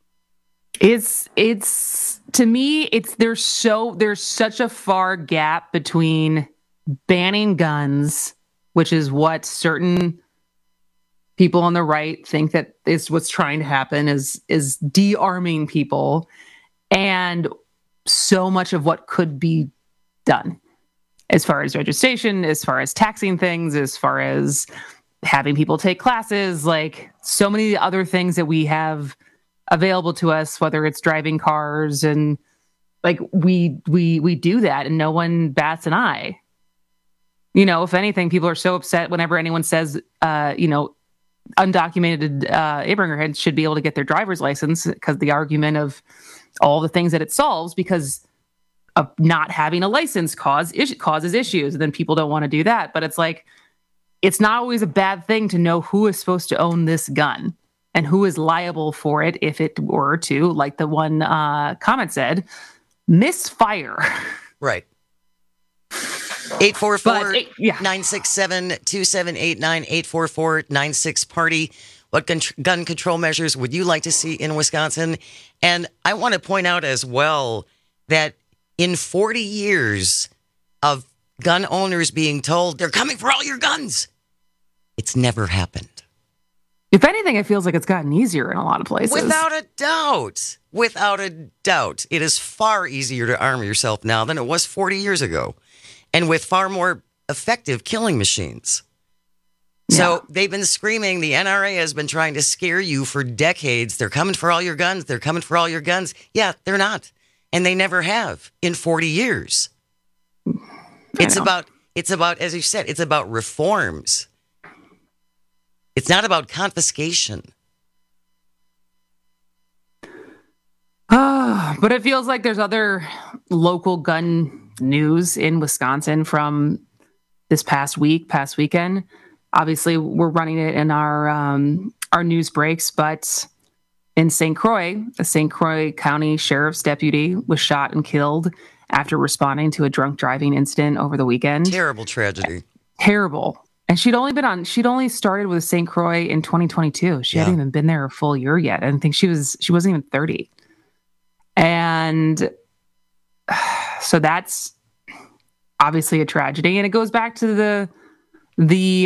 to me, there's such a far gap between banning guns, which is what certain people on the right think that is what's trying to happen, is de-arming people, and so much of what could be done as far as registration, as far as taxing things, as far as having people take classes, like so many other things that we have available to us, whether it's driving cars, and like we do that and no one bats an eye. If anything, people are so upset whenever anyone says, undocumented immigrants should be able to get their driver's license, because the argument of all the things that it solves because of not having a license causes issues. And then people don't want to do that. But it's like, it's not always a bad thing to know who is supposed to own this gun and who is liable for it if it were to, like the one comment said, misfire. Right. 844-967-2789, 844-96-PARTY. What gun control measures would you like to see in Wisconsin? And I want to point out as well that in 40 years of gun owners being told they're coming for all your guns, it's never happened. If anything, it feels like it's gotten easier in a lot of places. Without a doubt. Without a doubt. It is far easier to arm yourself now than it was 40 years ago. And with far more effective killing machines. So they've been screaming, the NRA has been trying to scare you for decades. They're coming for all your guns. They're coming for all your guns. Yeah, they're not. And they never have in 40 years. It's about, as you said, it's about reforms. It's not about confiscation. But it feels like there's other local gun news in Wisconsin from this past weekend. Obviously, we're running it in our news breaks, but in St. Croix, a St. Croix County Sheriff's deputy was shot and killed after responding to a drunk driving incident over the weekend. Terrible tragedy. Terrible. And she'd only started with St. Croix in 2022. She hadn't even been there a full year yet. I think she wasn't even 30. And so that's obviously a tragedy. And it goes back to the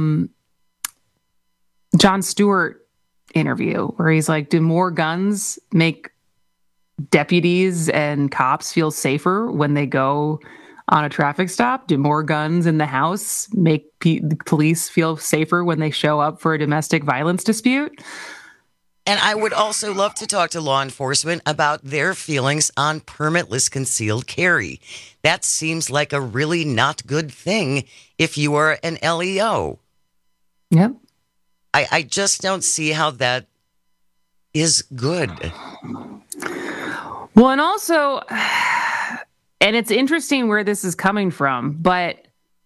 Jon Stewart interview where he's like, do more guns make deputies and cops feel safer when they go on a traffic stop? Do more guns in the house make police feel safer when they show up for a domestic violence dispute? And I would also love to talk to law enforcement about their feelings on permitless concealed carry. That seems like a really not good thing if you are an LEO. Yep. I just don't see how that is good. Well, and also, and it's interesting where this is coming from, but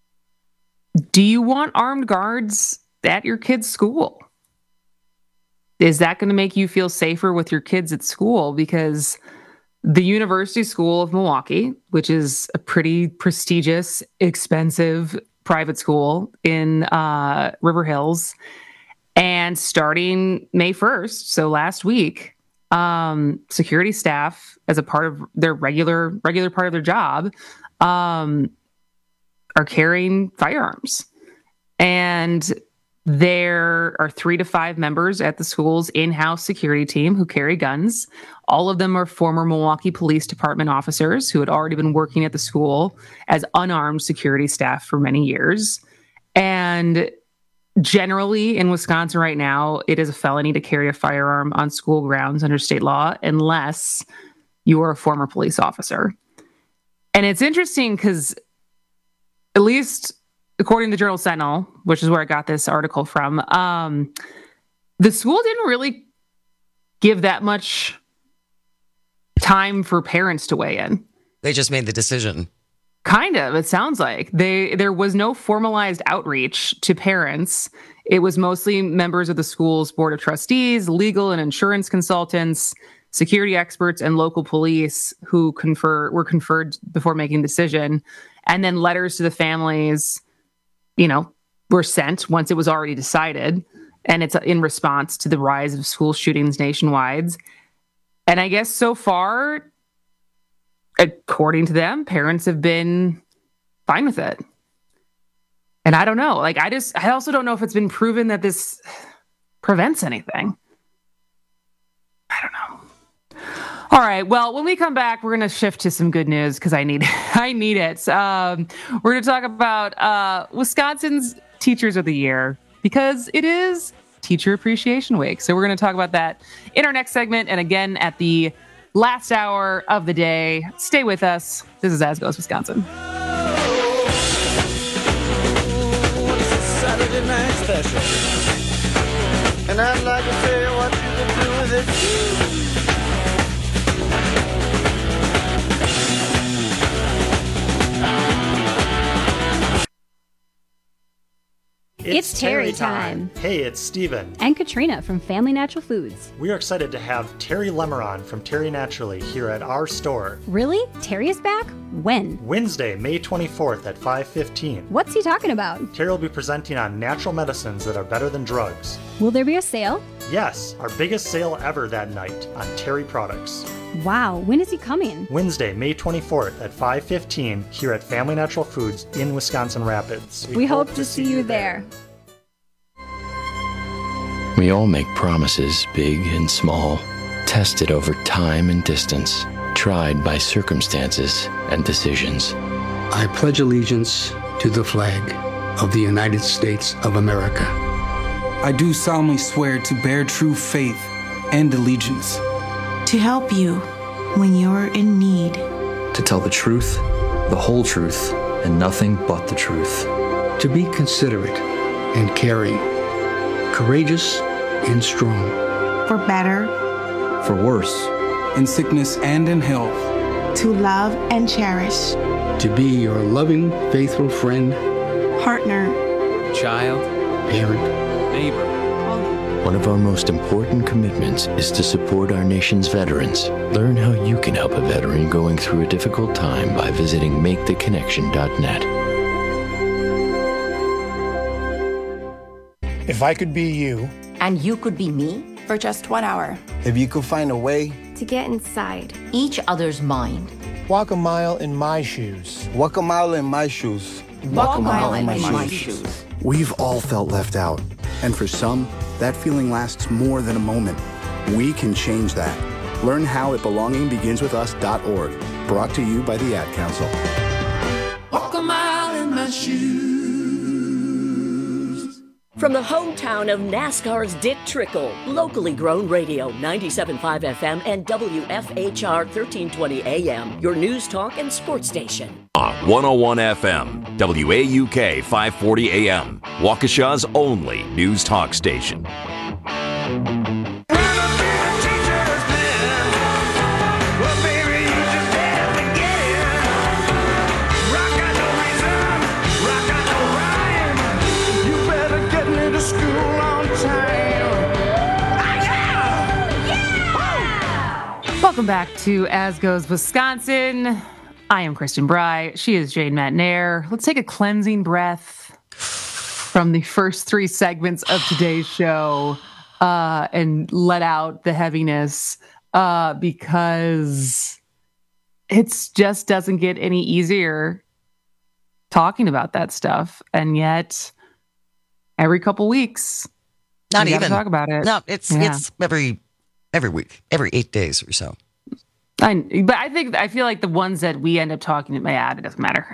do you want armed guards at your kid's school? Is that going to make you feel safer with your kids at school? Because the University School of Milwaukee, which is a pretty prestigious, expensive private school in River Hills, and starting May 1st, so last week, security staff, as a part of their regular part of their job, are carrying firearms. And there are 3 to 5 members at the school's in-house security team who carry guns. All of them are former Milwaukee Police Department officers who had already been working at the school as unarmed security staff for many years. And generally in Wisconsin right now, it is a felony to carry a firearm on school grounds under state law unless you are a former police officer. And it's interesting because, at least according to the Journal Sentinel, which is where I got this article from, the school didn't really give that much time for parents to weigh in. They just made the decision. Kind of, it sounds like. There was no formalized outreach to parents. It was mostly members of the school's board of trustees, legal and insurance consultants, security experts, and local police who were conferred before making the decision. And then letters to the families, were sent once it was already decided. And it's in response to the rise of school shootings nationwide. And I guess so far, according to them, parents have been fine with it. And I don't know. I also don't know if it's been proven that this prevents anything. I don't know. All right. Well, when we come back, we're going to shift to some good news because I need it. We're going to talk about Wisconsin's Teachers of the Year because it is Teacher Appreciation Week. So we're going to talk about that in our next segment. And again, at the last hour of the day. Stay with us. This is As Goes Wisconsin. Saturday night special. And I'd like to tell you what you can do with it too. It's Terry time. Hey, it's Steven. And Katrina from Family Natural Foods. We are excited to have Terry Lemeron from Terry Naturally here at our store. Really? Terry is back? When? Wednesday, May 24th at 5:15. What's he talking about? Terry will be presenting on natural medicines that are better than drugs. Will there be a sale? Yes, our biggest sale ever that night on Terry products. Wow, when is he coming? Wednesday, May 24th at 5:15 here at Family Natural Foods in Wisconsin Rapids. We hope to see you there. We all make promises, big and small, tested over time and distance, tried by circumstances and decisions. I pledge allegiance to the flag of the United States of America. I do solemnly swear to bear true faith and allegiance. To help you when you're in need. To tell the truth, the whole truth, and nothing but the truth. To be considerate and caring. Courageous and strong. For better. For worse. in sickness and in health. To love and cherish. To be your loving, faithful friend, Partner. Child. parent, Neighbor. One of our most important commitments is to support our nation's veterans. Learn how you can help a veteran going through a difficult time by visiting maketheconnection.net. If I could be you. And you could be me? For just 1 hour. If you could find a way. To get inside each other's mind. Walk a mile in my shoes. Walk a mile in my shoes. Walk a mile in my shoes. We've all felt left out. And for some, that feeling lasts more than a moment. We can change that. Learn how at belongingbeginswithus.org. Brought to you by the Ad Council. Walk a mile in my shoes. From the hometown of NASCAR's Dick Trickle, locally grown radio, 97.5 FM and WFHR 1320 AM, your news talk and sports station. 101 FM, WAUK 540 AM, Waukesha's only news talk station. Welcome back to As Goes Wisconsin. I am Kristen Bry. She is Jane Matnair. Let's take a cleansing breath from the first 3 segments of today's show and let out the heaviness because it just doesn't get any easier talking about that stuff. And yet, every couple weeks, not even talk about it. No, it's every week, every 8 days or so. But I feel like the ones that we end up talking about, it doesn't matter.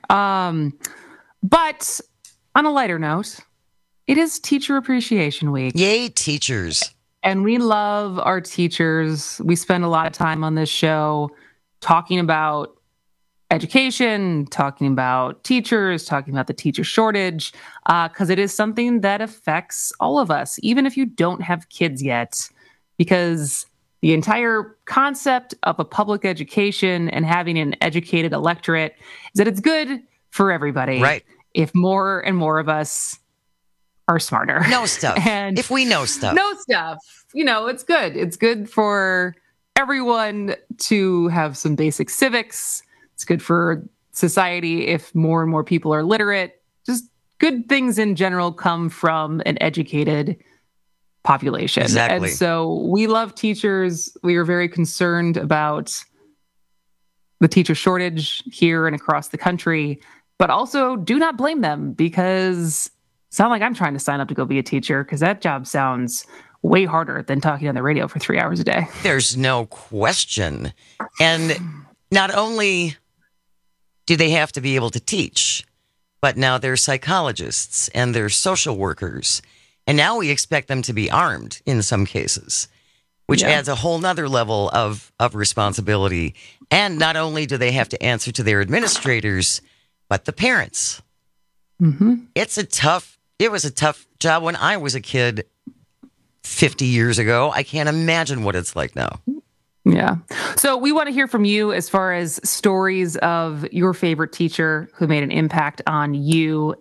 But on a lighter note, it is Teacher Appreciation Week. Yay, teachers. And we love our teachers. We spend a lot of time on this show talking about education, talking about teachers, talking about the teacher shortage, because it is something that affects all of us, even if you don't have kids yet, because the entire concept of a public education and having an educated electorate is that it's good for everybody. Right. If more and more of us are smarter. Know stuff. And if we know stuff. Know stuff. It's good. It's good for everyone to have some basic civics. It's good for society if more and more people are literate. Just good things in general come from an educated population. Exactly. And so we love teachers. We are very concerned about the teacher shortage here and across the country, but also do not blame them because it's not like I'm trying to sign up to go be a teacher because that job sounds way harder than talking on the radio for 3 hours a day. There's no question. And not only do they have to be able to teach, but now they're psychologists and they're social workers. And now we expect them to be armed in some cases, which adds a whole nother level of responsibility. And not only do they have to answer to their administrators, but the parents. Mm-hmm. It was a tough job when I was a kid 50 years ago. I can't imagine what it's like now. Yeah. So we want to hear from you as far as stories of your favorite teacher who made an impact on you.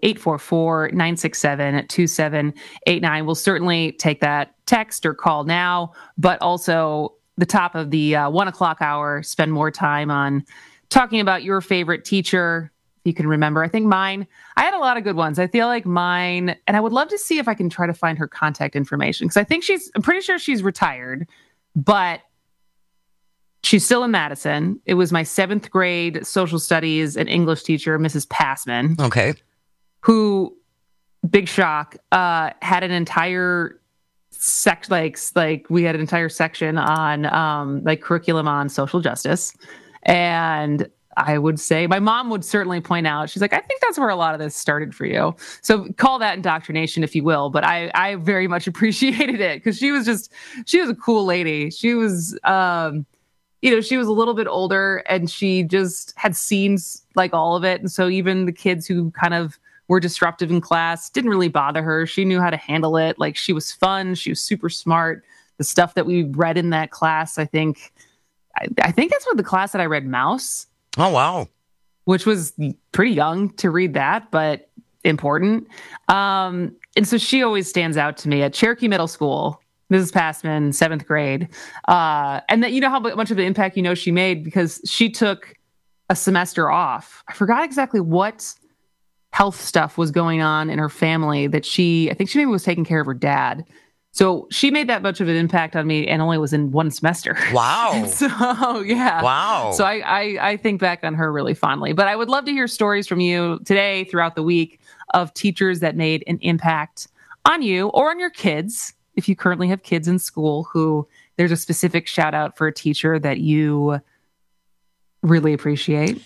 844-967-2789. We'll certainly take that text or call now, but also the top of the 1 o'clock hour, spend more time on talking about your favorite teacher. You can remember. I think mine, I had a lot of good ones. I feel like mine, and I would love to see if I can try to find her contact information because I'm pretty sure she's retired, but she's still in Madison. It was my 7th grade social studies and English teacher, Mrs. Passman. Okay. Who, big shock, had an entire we had an entire section on curriculum on social justice. And I would say my mom would certainly point out, she's like, I think that's where a lot of this started for you. So call that indoctrination if you will. But I very much appreciated it because she was a cool lady. She was, she was a little bit older and she just had seen like all of it. And so even the kids who kind of were disruptive in class didn't really bother her. She knew how to handle it. Like she was fun. She was super smart. The stuff that we read in that class, I think I think that's what the class that I read Mouse. Oh, wow. Which was pretty young to read that, but important. And so she always stands out to me at Cherokee Middle School. Mrs. Passman, 7th grade. And that, you know how much of an impact she made because she took a semester off. I forgot exactly what health stuff was going on in her family that I think she maybe was taking care of her dad. So she made that much of an impact on me and only was in one semester. Wow. So, yeah. Wow. So I think back on her really fondly. But I would love to hear stories from you today, throughout the week, of teachers that made an impact on you or on your kids. If you currently have kids in school who there's a specific shout out for a teacher that you really appreciate.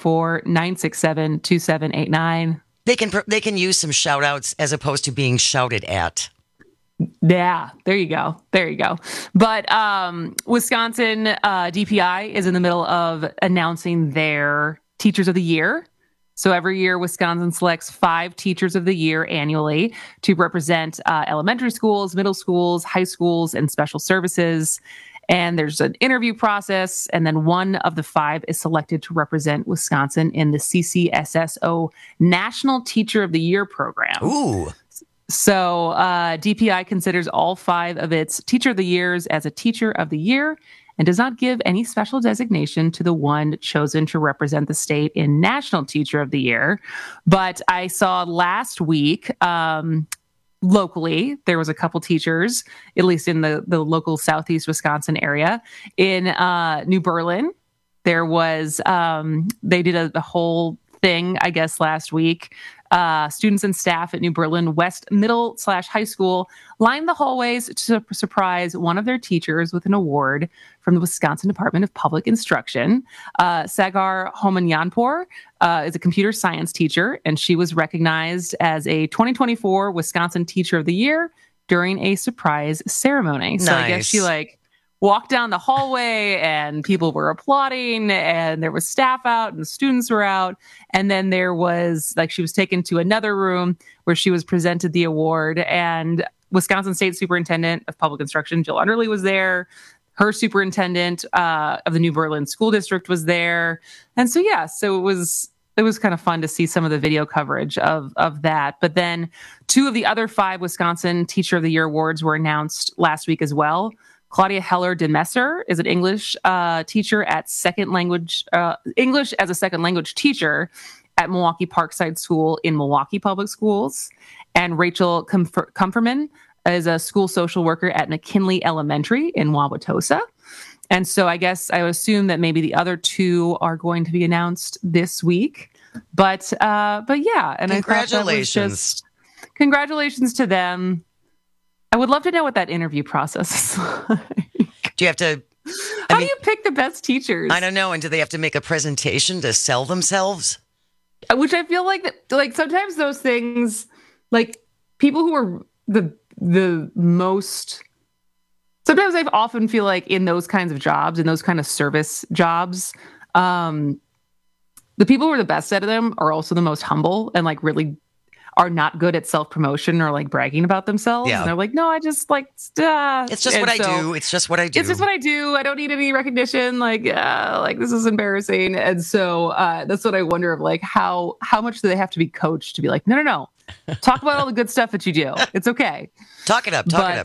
844-967-2789. They can use some shout outs as opposed to being shouted at. Yeah, there you go. But Wisconsin DPI is in the middle of announcing their Teachers of the Year. So every year, Wisconsin selects 5 Teachers of the Year annually to represent elementary schools, middle schools, high schools, and special services. And there's an interview process, and then one of the 5 is selected to represent Wisconsin in the CCSSO National Teacher of the Year program. Ooh. So DPI considers all 5 of its Teacher of the Years as a Teacher of the Year and does not give any special designation to the one chosen to represent the state in National Teacher of the Year. But I saw last week, locally, there was a couple teachers, at least in the local Southeast Wisconsin area. In New Berlin, there was, they did a whole thing, I guess, last week. Students and staff at New Berlin West Middle/High School lined the hallways to surprise one of their teachers with an award from the Wisconsin Department of Public Instruction. Sagar Homanyanpour is a computer science teacher, and she was recognized as a 2024 Wisconsin Teacher of the Year during a surprise ceremony. So I guess she walked down the hallway and people were applauding and there was staff out and students were out. And then there was she was taken to another room where she was presented the award, and Wisconsin State Superintendent of Public Instruction, Jill Underly, was there. Her superintendent of the New Berlin School District was there. And so, it was kind of fun to see some of the video coverage of that. But then 2 of the other 5 Wisconsin Teacher of the Year awards were announced last week as well. Claudia Heller de Messer is an English teacher at English as a second language teacher at Milwaukee Parkside School in Milwaukee Public Schools. And Rachel Comferman is a school social worker at McKinley Elementary in Wauwatosa. And so I guess I would assume that maybe the other 2 are going to be announced this week. But yeah. And congratulations. Congratulations to them. I would love to know what that interview process is like. Do you have to... How do you pick the best teachers? I don't know. And do they have to make a presentation to sell themselves? Which I feel like sometimes those things, people who are the most... Sometimes I often feel like in those kinds of jobs, in those kind of service jobs, the people who are the best at them are also the most humble and really are not good at self-promotion or bragging about themselves. Yeah. And they're like, no, I just it's just what I do. It's just what I do. It's just what I do. I don't need any recognition. This is embarrassing. And so that's what I wonder of how much do they have to be coached to be no. Talk about all the good stuff that you do. It's okay. Talk it up. Talk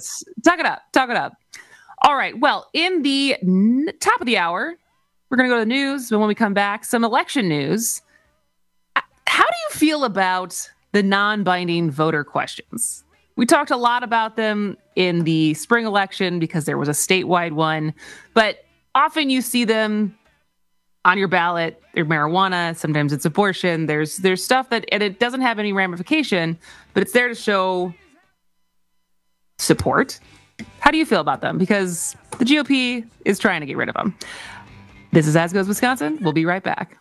it up. All right. Well, in the top of the hour, we're going to go to the news. But when we come back, some election news. How do you feel about the non-binding voter questions? We talked a lot about them in the spring election because there was a statewide one, but often you see them on your ballot. They're marijuana, sometimes it's abortion. There's stuff that, and it doesn't have any ramification, but it's there to show support. How do you feel about them? Because the GOP is trying to get rid of them. This is As Goes Wisconsin. We'll be right back.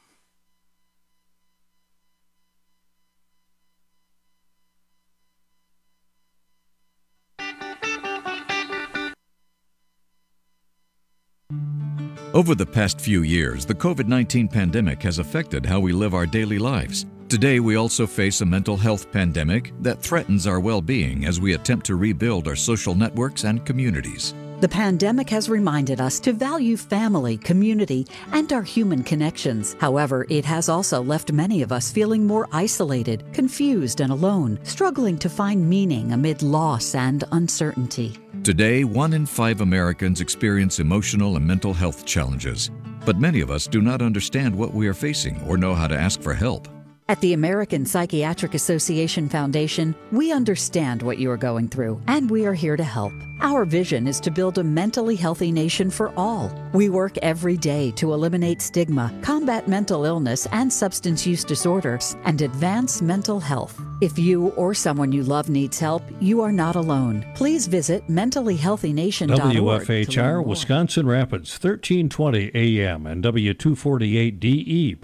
Over the past few years, the COVID-19 pandemic has affected how we live our daily lives. Today, we also face a mental health pandemic that threatens our well-being as we attempt to rebuild our social networks and communities. The pandemic has reminded us to value family, community, and our human connections. However, it has also left many of us feeling more isolated, confused, and alone, struggling to find meaning amid loss and uncertainty. Today, 1 in 5 Americans experience emotional and mental health challenges, but many of us do not understand what we are facing or know how to ask for help. At the American Psychiatric Association Foundation, we understand what you are going through, and we are here to help. Our vision is to build a mentally healthy nation for all. We work every day to eliminate stigma, combat mental illness and substance use disorders, and advance mental health. If you or someone you love needs help, you are not alone. Please visit mentallyhealthynation.org. WFHR, Wisconsin Rapids, 1320 AM and W248DE.